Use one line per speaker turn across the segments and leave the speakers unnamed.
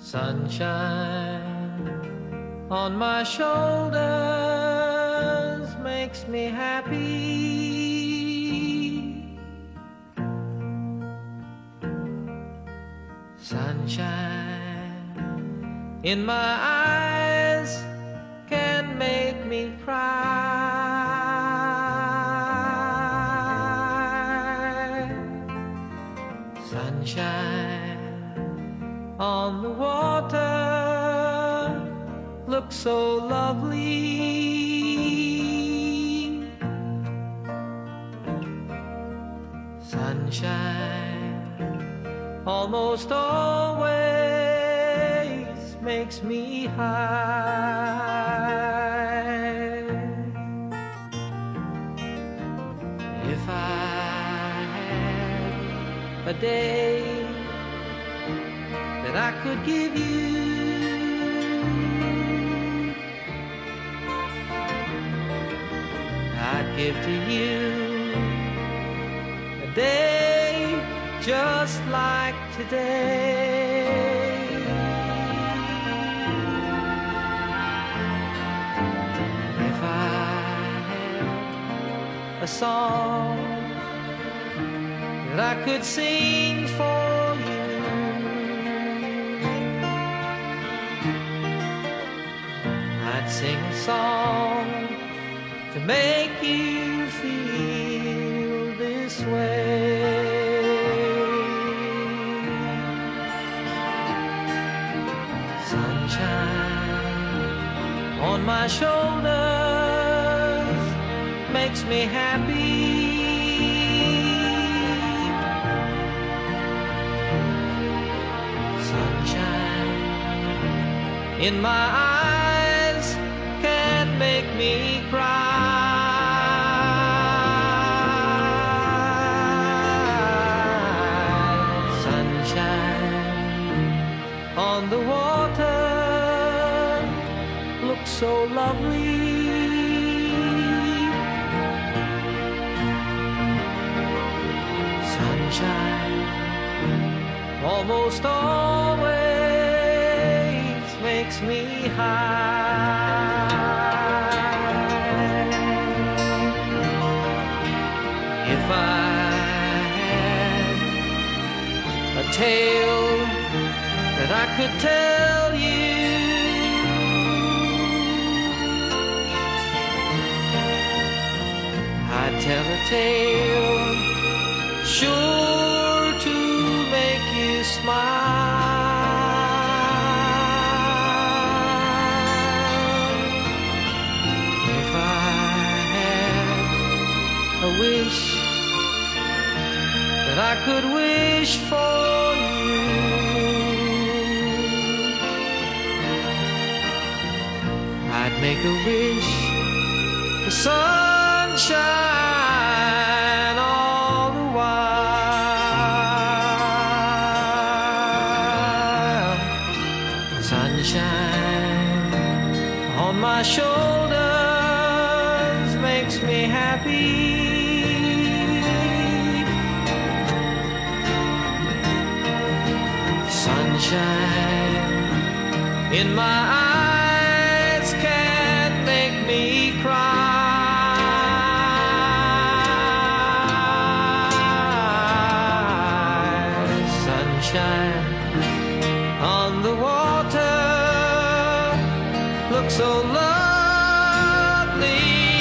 Sunshine on my shoulders makes me happy. Sunshine in my eyes can make me cry. Sunshine on the water looks so lovely. Sunshine almost always makes me high. If I had a day that I could give you, I'd give to you a day just like today. If I had a song that I could sing for you, I'd sing a song to make you feel this way. Sunshine on my shoulders makes me happy. Sunshine in my eyes can make me cry. Sunshine on the water looks so lovely. Sunshine almost always makes me high. If I had a tale that I could tell you, I'd tell a tale sure to make you smile. If I had a wish that I could wish for you, I'd make a wish for sunshine all the while. Sunshine on my shoulders makes me happy. Sunshine in my eyes can make me cry. Sunshine on the water looks so lovely.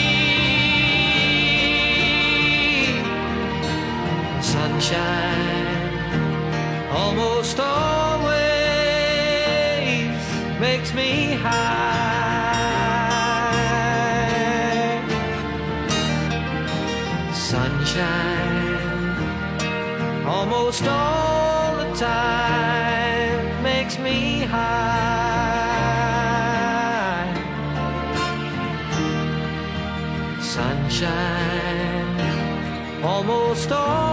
Sunshine almost always makes me high. Sunshine almost all the time makes me high. Sunshine almost all